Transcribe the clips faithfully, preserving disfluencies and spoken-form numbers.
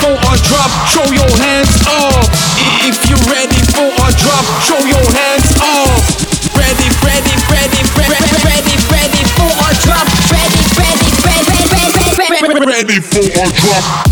for a drop, show your hands up. If you're ready for a drop, show your hands up. Ready, ready, ready, ready, ready, ready for a drop. Ready, ready, ready, ready, ready, ready for a drop.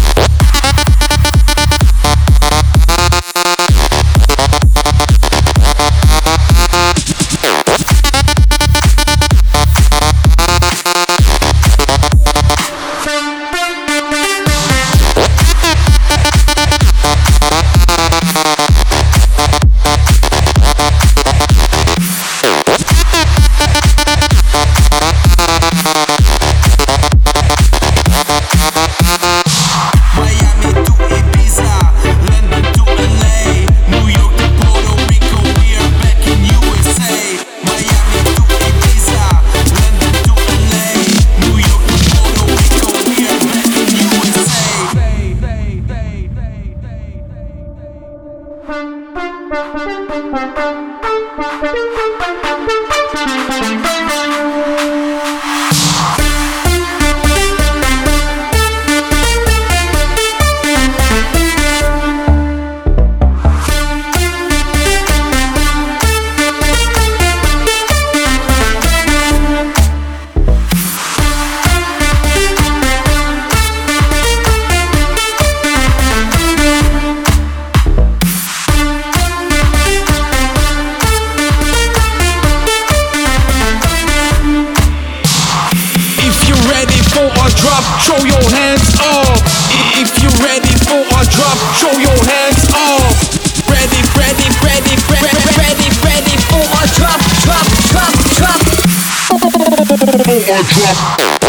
Show your hands up. If you're ready for a drop, show your hands up. Ready, ready, ready, ready, ready, ready for a drop, drop, drop, drop. For a drop.